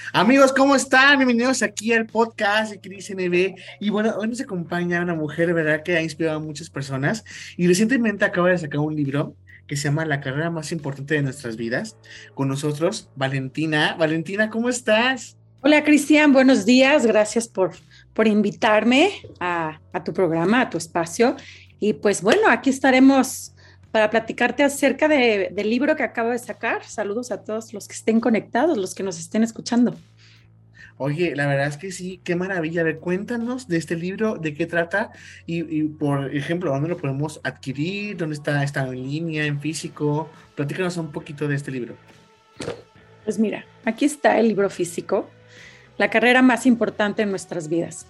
Amigos, ¿cómo están? Bienvenidos aquí al podcast de Cris NB. Y bueno, hoy nos acompaña una mujer, ¿verdad?, que ha inspirado a muchas personas. Y recientemente acaba de sacar un libro que se llama La carrera más importante de nuestras vidas. Con nosotros, Valentina. Valentina, ¿cómo estás? Hola Cristian, buenos días. Gracias por invitarme a tu programa, a tu espacio. Y pues bueno, aquí estaremos para platicarte acerca del libro que acabo de sacar. Saludos a todos los que estén conectados, los que nos estén escuchando. Oye, la verdad es que sí, qué maravilla. A ver, cuéntanos de este libro, de qué trata y por ejemplo, ¿dónde lo podemos adquirir? ¿Dónde está? ¿Está en línea, en físico? Platícanos un poquito de este libro. Pues mira, aquí está el libro físico, la carrera más importante en nuestras vidas.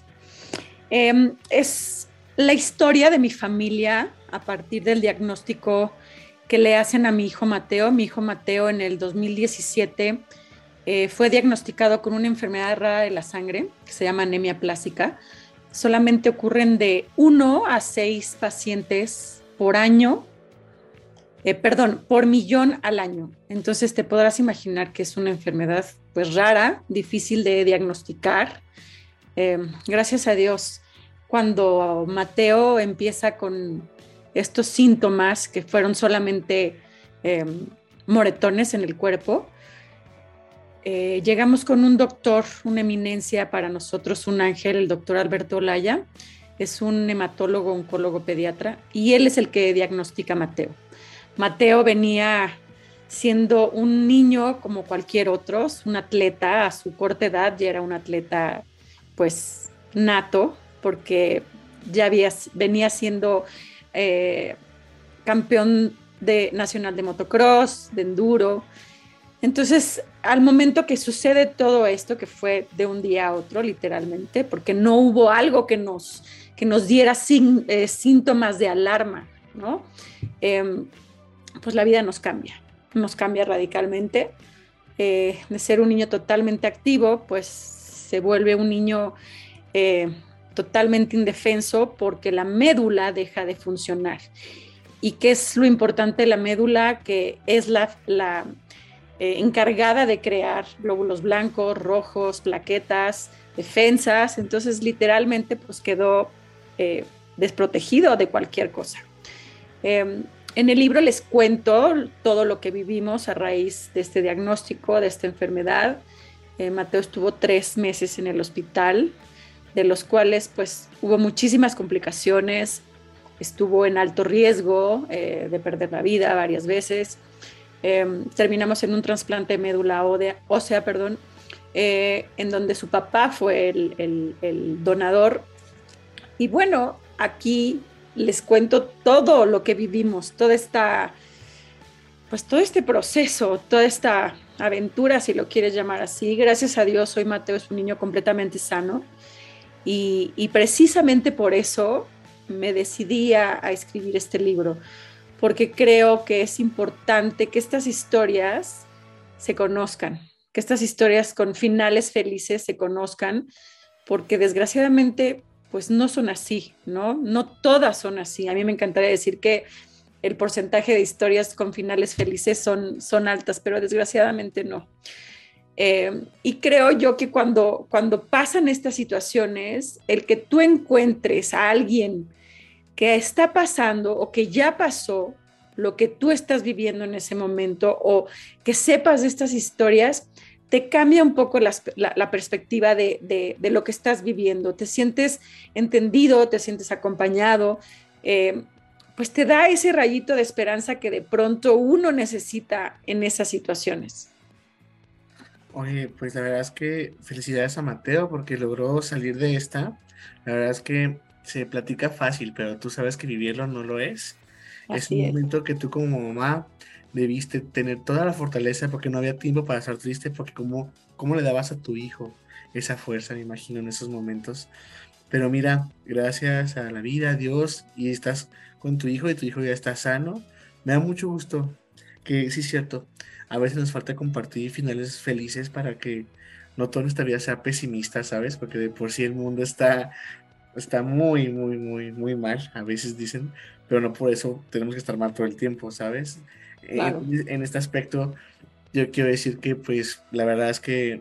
Es la historia de mi familia a partir del diagnóstico que le hacen a mi hijo Mateo. Mi hijo Mateo en el 2017 fue diagnosticado con una enfermedad rara de la sangre que se llama anemia plástica. Solamente ocurren de 1 a 6 pacientes por año, perdón, por millón al año. Entonces te podrás imaginar que es una enfermedad pues rara, difícil de diagnosticar. Gracias a Dios, cuando Mateo empieza con estos síntomas que fueron solamente eh, moretones en el cuerpo, llegamos con un doctor, una eminencia para nosotros, un ángel, el doctor Alberto Olaya, es un hematólogo, oncólogo pediatra, y él es el que diagnostica a Mateo. Mateo venía siendo un niño como cualquier otro, un atleta a su corta edad, ya era un atleta pues nato, porque venía siendo eh, campeón nacional de motocross, de enduro. Entonces, al momento que sucede todo esto, que fue de un día a otro, literalmente, porque no hubo algo que nos diera síntomas de alarma, ¿no? Eh, pues la vida nos cambia radicalmente. De ser un niño totalmente activo, pues se vuelve un niño eh, totalmente indefenso porque la médula deja de funcionar. ¿Y qué es lo importante de la médula? Que es la encargada de crear glóbulos blancos, rojos, plaquetas, defensas. Entonces, literalmente, pues quedó desprotegido de cualquier cosa. En el libro les cuento todo lo que vivimos a raíz de este diagnóstico, de esta enfermedad. Mateo estuvo 3 meses en el hospital, de los cuales pues hubo muchísimas complicaciones, estuvo en alto riesgo de perder la vida varias veces. Terminamos en un trasplante de médula ósea, perdón, en donde su papá fue el donador. Y bueno, aquí les cuento todo lo que vivimos, pues todo este proceso, toda esta aventura, si lo quieres llamar así. Gracias a Dios, hoy Mateo es un niño completamente sano y precisamente por eso me decidí a escribir este libro, porque creo que es importante que estas historias se conozcan, que estas historias con finales felices se conozcan, porque desgraciadamente pues no son así, ¿no? No todas son así. A mí me encantaría decir que el porcentaje de historias con finales felices son altas, pero desgraciadamente no. Y creo yo que cuando pasan estas situaciones, el que tú encuentres a alguien que está pasando o que ya pasó lo que tú estás viviendo en ese momento o que sepas de estas historias, te cambia un poco la perspectiva de lo que estás viviendo. Te sientes entendido, te sientes acompañado, pues te da ese rayito de esperanza que de pronto uno necesita en esas situaciones. Oye, pues la verdad es que felicidades a Mateo porque logró salir de esta. La verdad es que se platica fácil, pero tú sabes que vivirlo no lo es. Es Así un es. momento que tú como mamá debiste tener toda la fortaleza porque no había tiempo para estar triste, porque cómo le dabas a tu hijo esa fuerza, me imagino, en esos momentos. Pero mira, gracias a la vida, a Dios, y estás con tu hijo y tu hijo ya está sano. Me da mucho gusto que sí es cierto. A veces nos falta compartir finales felices para que no toda nuestra vida sea pesimista, ¿sabes? Porque de por sí el mundo está muy, muy, muy, muy mal, a veces dicen, pero no por eso tenemos que estar mal todo el tiempo, ¿sabes? Claro. En este aspecto, yo quiero decir que pues la verdad es que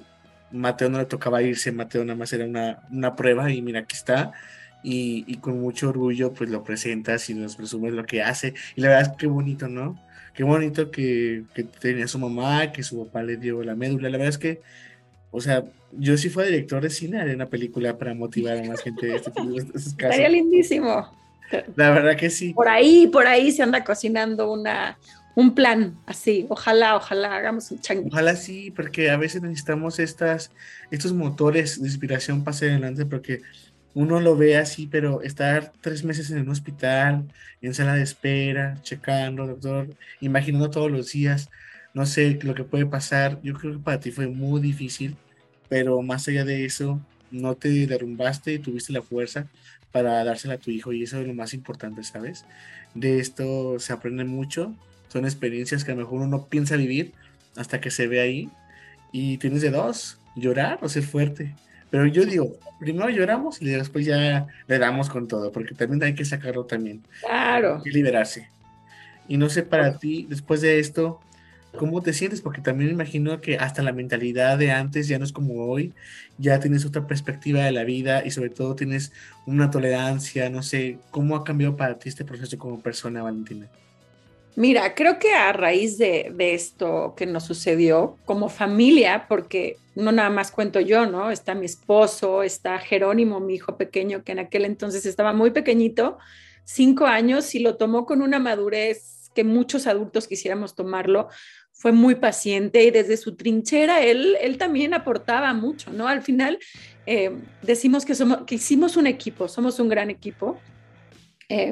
Mateo no le tocaba irse, Mateo nada más era una prueba y mira, aquí está. Y con mucho orgullo pues lo presentas y nos presumes lo que hace. Y la verdad es que bonito, ¿no? Qué bonito que tenía su mamá, que su papá le dio la médula. La verdad es que, o sea, yo si fuera director de cine haría una película para motivar a más gente de este tipo de estos Estaría casos. lindísimo. La verdad que sí. Por ahí se anda cocinando un plan así. Ojalá hagamos un Ojalá changuito. sí, porque a veces necesitamos estos motores de inspiración para hacer adelante, porque uno lo ve así, pero estar 3 meses en un hospital, en sala de espera, checando, doctor, imaginando todos los días, no sé lo que puede pasar. Yo creo que para ti fue muy difícil, pero más allá de eso, no te derrumbaste y tuviste la fuerza para dársela a tu hijo, y eso es lo más importante, ¿sabes? De esto se aprende mucho, son experiencias que a lo mejor uno no piensa vivir hasta que se ve ahí, y tienes de dos, llorar o ser fuerte. Pero yo digo, primero lloramos y después ya le damos con todo, porque también hay que sacarlo también, hay Claro. que liberarse. Y no sé para ti, después de esto, ¿cómo te sientes? Porque también me imagino que hasta la mentalidad de antes ya no es como hoy, ya tienes otra perspectiva de la vida y sobre todo tienes una tolerancia, no sé, ¿cómo ha cambiado para ti este proceso como persona, Valentina? Mira, creo que a raíz de esto que nos sucedió como familia, porque no nada más cuento yo, ¿no? Está mi esposo, está Jerónimo, mi hijo pequeño, que en aquel entonces estaba muy pequeñito, 5 años, y lo tomó con una madurez que muchos adultos quisiéramos tomarlo. Fue muy paciente y desde su trinchera él también aportaba mucho, ¿no? Al final decimos que hicimos un equipo, somos un gran equipo. Eh,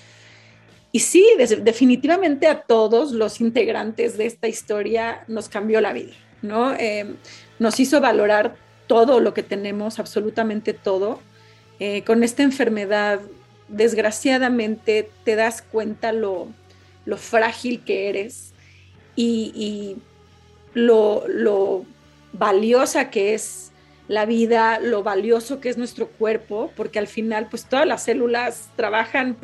y sí, definitivamente a todos los integrantes de esta historia nos cambió la vida, ¿no? Nos hizo valorar todo lo que tenemos, absolutamente todo. Con esta enfermedad, desgraciadamente, te das cuenta lo frágil que eres y lo valiosa que es la vida, lo valioso que es nuestro cuerpo, porque al final, pues todas las células trabajan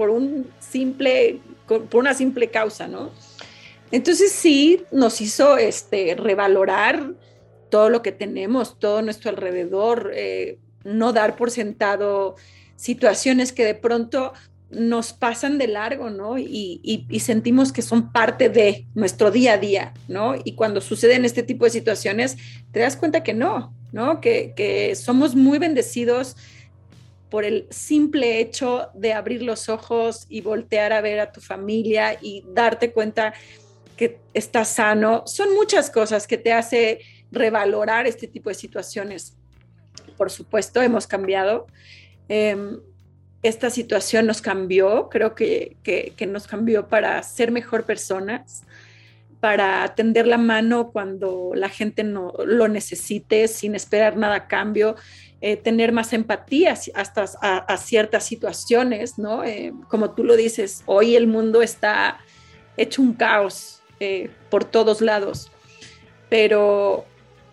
por una simple causa, ¿no? Entonces sí, nos hizo revalorar todo lo que tenemos, todo nuestro alrededor, no dar por sentado situaciones que de pronto nos pasan de largo, ¿no? Y sentimos que son parte de nuestro día a día, ¿no? Y cuando suceden este tipo de situaciones, te das cuenta que no, ¿no? Que somos muy bendecidos por el simple hecho de abrir los ojos y voltear a ver a tu familia y darte cuenta que estás sano. Son muchas cosas que te hace revalorar este tipo de situaciones. Por supuesto, hemos cambiado. Eh, esta situación nos cambió, creo que nos cambió para ser mejor personas, para tender la mano cuando la gente no lo necesite, sin esperar nada a cambio, tener más empatía hasta a ciertas situaciones, ¿no? Como tú lo dices, hoy el mundo está hecho un caos por todos lados, pero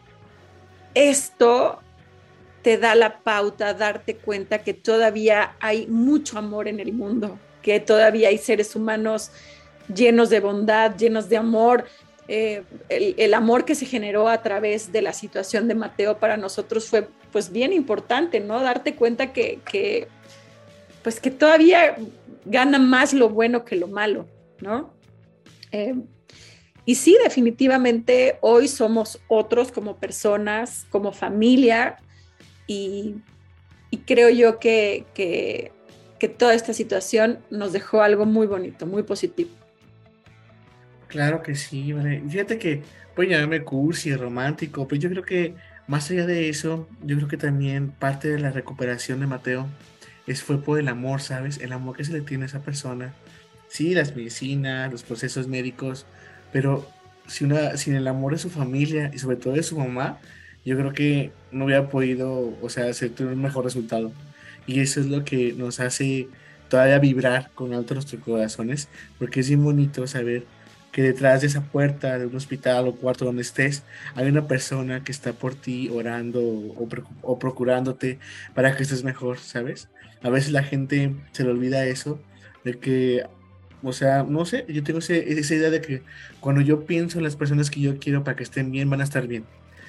esto te da la pauta, darte cuenta que todavía hay mucho amor en el mundo, que todavía hay seres humanos llenos de bondad, llenos de amor. El amor que se generó a través de la situación de Mateo para nosotros fue pues bien importante, ¿no? Darte cuenta pues que todavía gana más lo bueno que lo malo, ¿no? Eh, y sí, definitivamente hoy somos otros como personas, como familia, y, y creo yo que toda esta situación nos dejó algo muy bonito, muy positivo. Claro que sí, vale. Fíjate que puede llamarme cursi, romántico, pero yo creo que más allá de eso, yo creo que también parte de la recuperación de Mateo fue por el amor, ¿sabes? El amor que se le tiene a esa persona. Sí, las medicinas, los procesos médicos, pero sin el amor de su familia y sobre todo de su mamá, yo creo que no hubiera podido, o sea, hacer un mejor resultado. Y eso es lo que nos hace todavía vibrar con alto nuestros corazones, porque es bien bonito saber que detrás de esa puerta de un hospital o cuarto donde estés, hay una persona que está por ti orando o procurándote para que estés mejor, ¿sabes? A veces la gente se le olvida eso, de que, o sea, no sé, yo tengo esa idea de que cuando yo pienso en las personas que yo quiero para que estén bien, van a estar bien.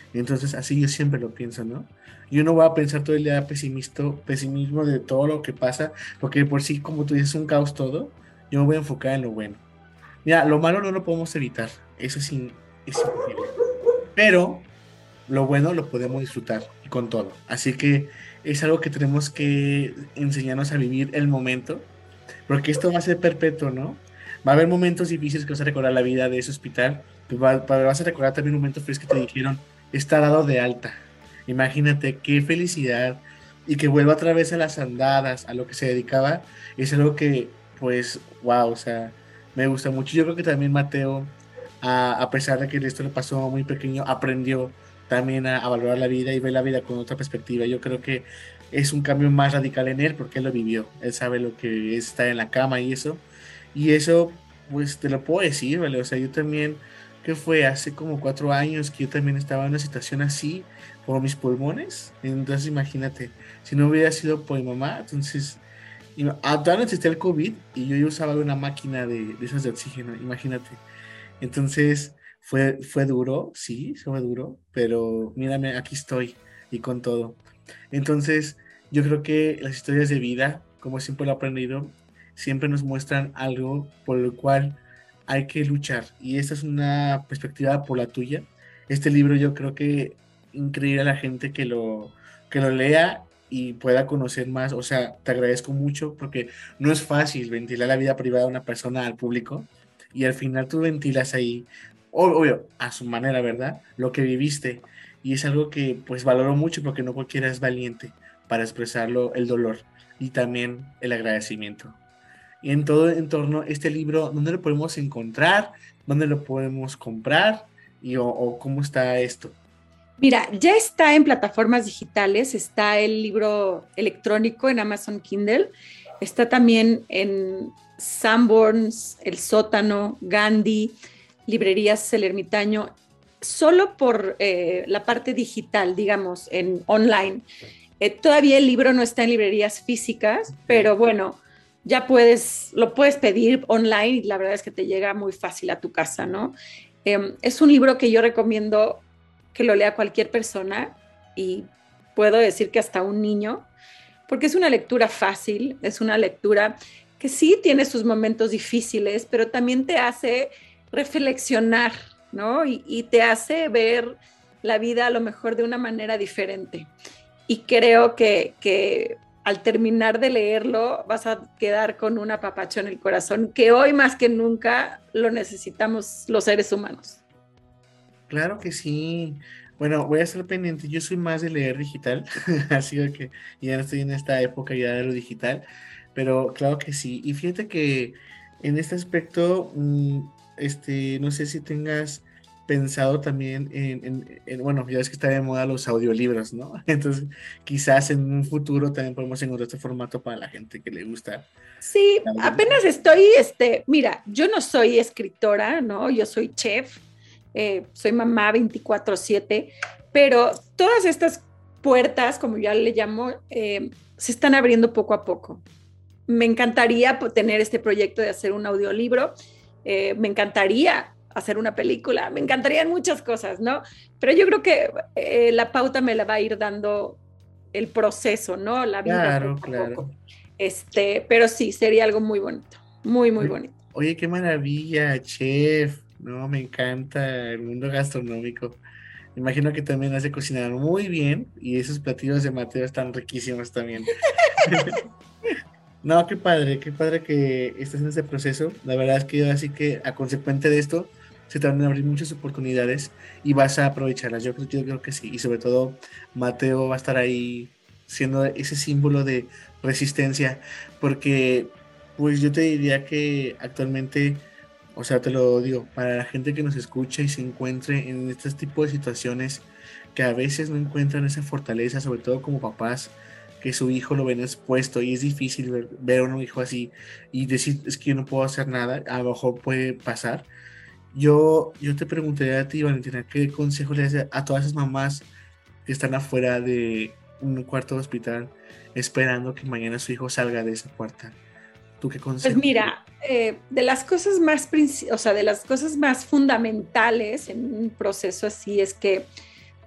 Entonces, así yo siempre lo pienso, ¿no? Yo no voy a pensar todo el día pesimismo de todo lo que pasa, porque por sí, como tú dices, es un caos todo. Yo me voy a enfocar en lo bueno. Mira, lo malo no lo podemos evitar, eso es imposible. Pero lo bueno lo podemos disfrutar y con todo. Así que es algo que tenemos que enseñarnos a vivir el momento, porque esto va a ser perpetuo, ¿no? Va a haber momentos difíciles que vas a recordar la vida de ese hospital, pero vas a recordar también momentos felices que te dijeron, está dado de alta. Imagínate qué felicidad y que vuelva otra vez a las andadas, a lo que se dedicaba, es algo que, pues, wow, o sea, me gusta mucho. Yo creo que también Mateo, a pesar de que esto le pasó muy pequeño, aprendió también a valorar la vida y ver la vida con otra perspectiva. Yo creo que es un cambio más radical en él porque él lo vivió. Él sabe lo que es estar en la cama y eso. Y eso, pues te lo puedo decir, ¿vale? O sea, yo también, que fue hace como 4 años que yo también estaba en una situación así por mis pulmones. Entonces, imagínate, si no hubiera sido por mi mamá, entonces, todavía no existía el COVID y yo usaba una máquina de esas de oxígeno, imagínate. Entonces, fue duro, sí, fue duro, pero mírame, aquí estoy y con todo. Entonces, yo creo que las historias de vida, como siempre lo he aprendido, siempre nos muestran algo por el cual hay que luchar. Y esta es una perspectiva por la tuya. Este libro yo creo que increíble a la gente que lo lea y pueda conocer más. O sea, te agradezco mucho porque no es fácil ventilar la vida privada de una persona al público y al final tú ventilas ahí, obvio, a su manera, ¿verdad? Lo que viviste y es algo que pues valoro mucho porque no cualquiera es valiente para expresarlo el dolor y también el agradecimiento. Y en todo entorno, este libro, ¿dónde lo podemos encontrar? ¿Dónde lo podemos comprar? O cómo está esto. Mira, ya está en plataformas digitales, está el libro electrónico en Amazon Kindle, está también en Sanborns, El Sótano, Gandhi, librerías El Ermitaño, solo por la parte digital, digamos, en online. Todavía el libro no está en librerías físicas, Ok. pero bueno, lo puedes pedir online y la verdad es que te llega muy fácil a tu casa, ¿no? Es un libro que yo recomiendo que lo lea cualquier persona y puedo decir que hasta un niño, porque es una lectura fácil, es una lectura que sí tiene sus momentos difíciles, pero también te hace reflexionar, ¿no? Y te hace ver la vida a lo mejor de una manera diferente. Y creo que al terminar de leerlo vas a quedar con un apapacho en el corazón que hoy más que nunca lo necesitamos los seres humanos. Claro que sí. Bueno, voy a estar pendiente. Yo soy más de leer digital, así que ya no estoy en esta época ya de lo digital, pero claro que sí. Y fíjate que en este aspecto, no sé si tengas pensado también bueno, ya ves que está de moda los audiolibros, ¿no? Entonces, quizás en un futuro también podemos encontrar este formato para la gente que le gusta Sí, el audiolibro. apenas estoy, mira, yo no soy escritora, ¿no? Yo soy chef, soy mamá 24/7, pero todas estas puertas, como ya le llamo, se están abriendo poco a poco. Me encantaría tener este proyecto de hacer un audiolibro, me encantaría hacer una película, me encantarían muchas cosas, ¿no? Pero yo creo que la pauta me la va a ir dando el proceso, ¿no? La vida Claro, poco a claro. poco. Pero sí, sería algo muy bonito, muy, muy bonito. Oye, qué maravilla, chef. No, me encanta el mundo gastronómico. Imagino que también hace cocinar muy bien y esos platillos de Mateo están riquísimos también. No, qué padre que estés en ese proceso. La verdad es que así que a consecuente de esto se te van a abrir muchas oportunidades y vas a aprovecharlas. Yo creo que sí. Y sobre todo Mateo va a estar ahí siendo ese símbolo de resistencia porque pues yo te diría que actualmente, o sea, te lo digo, para la gente que nos escucha y se encuentre en este tipo de situaciones que a veces no encuentran esa fortaleza, sobre todo como papás que su hijo lo ven expuesto y es difícil ver a un hijo así y decir, es que yo no puedo hacer nada, a lo mejor puede pasar. Yo te preguntaría a ti, Valentina, ¿qué consejo le das a todas esas mamás que están afuera de un cuarto de hospital esperando que mañana su hijo salga de esa puerta? ¿Tú qué Pues consejo? mira, de las cosas o sea, de las cosas más fundamentales en un proceso así es que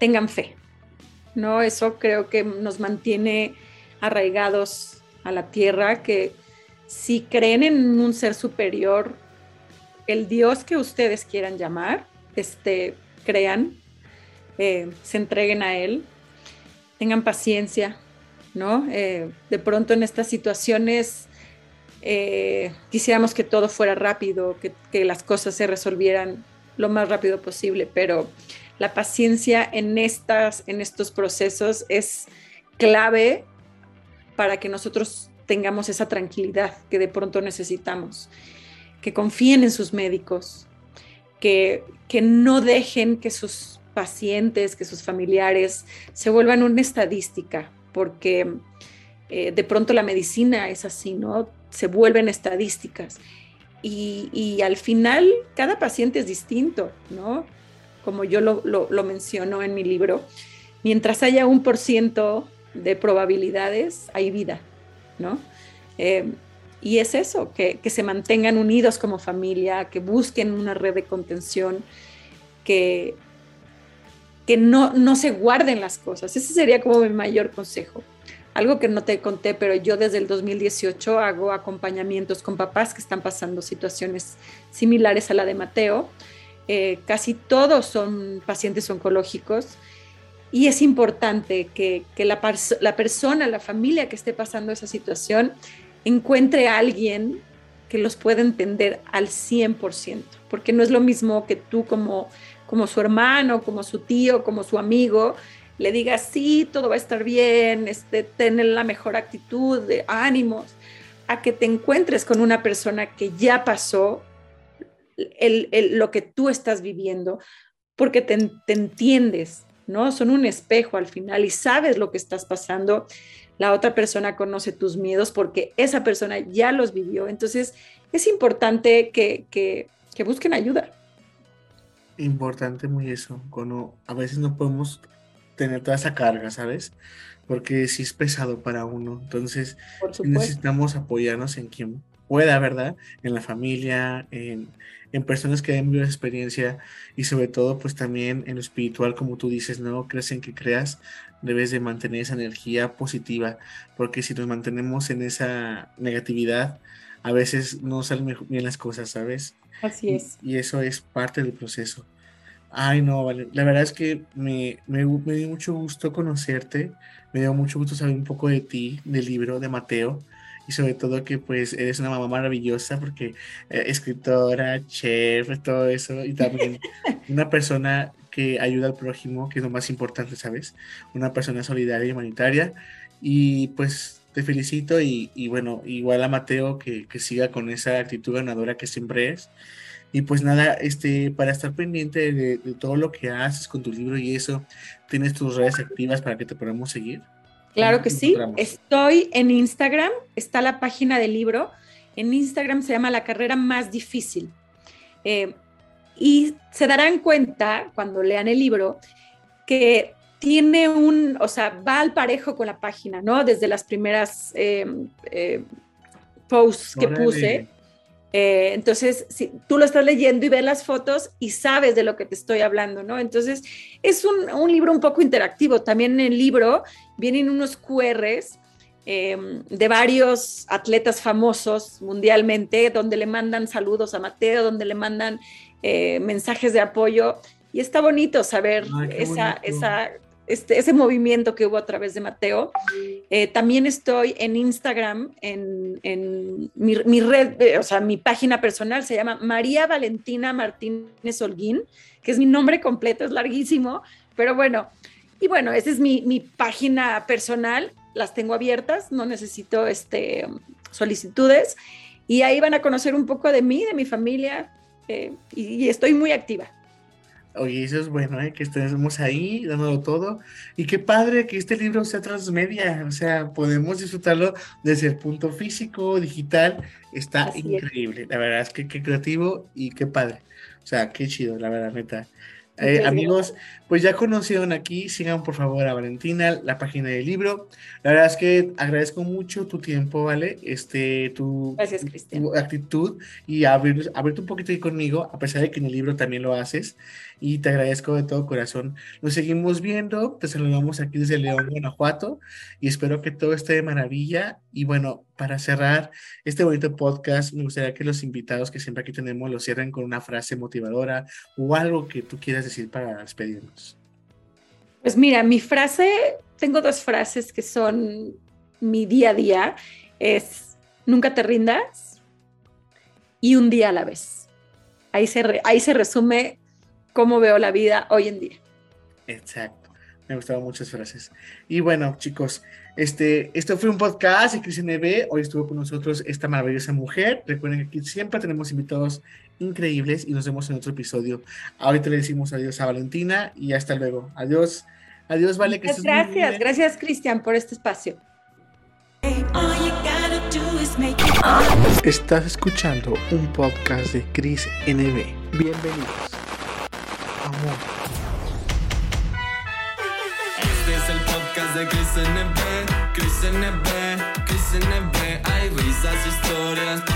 tengan fe, ¿no? Eso creo que nos mantiene arraigados a la tierra, que si creen en un ser superior, el Dios que ustedes quieran llamar, crean, se entreguen a Él, tengan paciencia, ¿no? De pronto en estas situaciones quisiéramos que todo fuera rápido, que las cosas se resolvieran lo más rápido posible, pero la paciencia en estos procesos es clave para que nosotros tengamos esa tranquilidad que de pronto necesitamos, que confíen en sus médicos, que no dejen que sus pacientes, que sus familiares se vuelvan una estadística, porque de pronto la medicina es así, ¿no? Se vuelven estadísticas. Y al final cada paciente es distinto, ¿no? Como yo lo menciono en mi libro, mientras haya 1% de probabilidades, hay vida, ¿no? Y es eso, que se mantengan unidos como familia, que busquen una red de contención, que no se guarden las cosas. Ese sería como mi mayor consejo. Algo que no te conté, pero yo desde el 2018 hago acompañamientos con papás que están pasando situaciones similares a la de Mateo. Casi todos son pacientes oncológicos y es importante que la persona, la familia que esté pasando esa situación encuentre a alguien que los pueda entender al 100%, porque no es lo mismo que tú como su hermano, como su tío, como su amigo, le digas, sí, todo va a estar bien, tener la mejor actitud, de ánimos, a que te encuentres con una persona que ya pasó lo que tú estás viviendo, porque te entiendes, ¿no? Son un espejo al final y sabes lo que estás pasando. La otra persona conoce tus miedos porque esa persona ya los vivió. Entonces, es importante que busquen ayuda. Importante muy eso, cuando a veces no podemos tener toda esa carga, ¿sabes? Porque sí es pesado para uno. Entonces, Por sí supuesto. necesitamos apoyarnos en quien pueda, ¿verdad? En la familia, en personas que hayan vivido esa experiencia y sobre todo, pues también en lo espiritual, como tú dices, ¿no? Crees en que creas, debes de mantener esa energía positiva, porque si nos mantenemos en esa negatividad, a veces no salen bien las cosas, ¿sabes? Así es. Y eso es parte del proceso. Ay, no, vale. La verdad es que me dio mucho gusto conocerte, me dio mucho gusto saber un poco de ti, del libro de Mateo, y sobre todo que pues eres una mamá maravillosa porque escritora, chef, todo eso, y también una persona que ayuda al prójimo, que es lo más importante, ¿sabes? Una persona solidaria y humanitaria, y pues te felicito y bueno, igual a Mateo que siga con esa actitud ganadora que siempre es. Y pues nada, para estar pendiente de todo lo que haces con tu libro y eso, ¿tienes tus redes activas para que te podamos seguir? ¿Cómo Claro que te sí. encontramos? Estoy en Instagram, está la página del libro. En Instagram se llama La carrera más difícil. Eh, y se darán cuenta cuando lean el libro que tiene o sea, va al parejo con la página, ¿no? Desde las primeras posts que Órale. puse. Entonces, si tú lo estás leyendo y ves las fotos y sabes de lo que te estoy hablando, ¿no? Entonces, es un libro un poco interactivo. También en el libro vienen unos QRs de varios atletas famosos mundialmente, donde le mandan saludos a Mateo, donde le mandan mensajes de apoyo. Y está bonito saber Ay, qué bonito. ese movimiento que hubo a través de Mateo. También estoy en Instagram, en mi red, o sea, mi página personal se llama María Valentina Martínez Holguín, que es mi nombre completo, es larguísimo, pero bueno, y bueno, esa es mi página personal, las tengo abiertas, no necesito solicitudes, y ahí van a conocer un poco de mí, de mi familia, y estoy muy activa. Oye, eso es bueno, ¿eh? Que estemos ahí dándolo todo. Y qué padre que este libro sea transmedia, o sea, podemos disfrutarlo desde el punto físico, digital. Está Así es. increíble. La verdad es que qué creativo y qué padre. O sea, qué chido, la verdad, neta. Muchas Amigos, pues ya conocieron aquí, sigan por favor a Valentina, la página del libro. La verdad es que agradezco mucho tu tiempo, ¿vale? gracias, Cristian. Tu actitud y abrirte un poquito ahí conmigo, a pesar de que en el libro también lo haces. Y te agradezco de todo corazón. Nos seguimos viendo, te saludamos aquí desde León, Guanajuato, y espero que todo esté de maravilla. Y bueno, para cerrar este bonito podcast, me gustaría que los invitados que siempre aquí tenemos lo cierren con una frase motivadora o algo que tú quieras decir para despedirnos. Pues mira, mi frase, tengo dos frases que son mi día a día, es nunca te rindas y un día a la vez. Ahí se resume cómo veo la vida hoy en día. Exacto. Me gustaban muchas frases. Y bueno, chicos, esto fue un podcast de Cristian NB. Hoy estuvo con nosotros esta maravillosa mujer. Recuerden que aquí siempre tenemos invitados increíbles y nos vemos en otro episodio. Ahorita le decimos adiós a Valentina y hasta luego. Adiós. Adiós, Vale. Que Muchas estés muy gracias. bien. Gracias, Cristian, por este espacio. Estás escuchando un podcast de Cris NB. Bienvenidos. Amor. Este es el podcast de Cris NB, Cris NB, Cris NB. Hay risas, historias,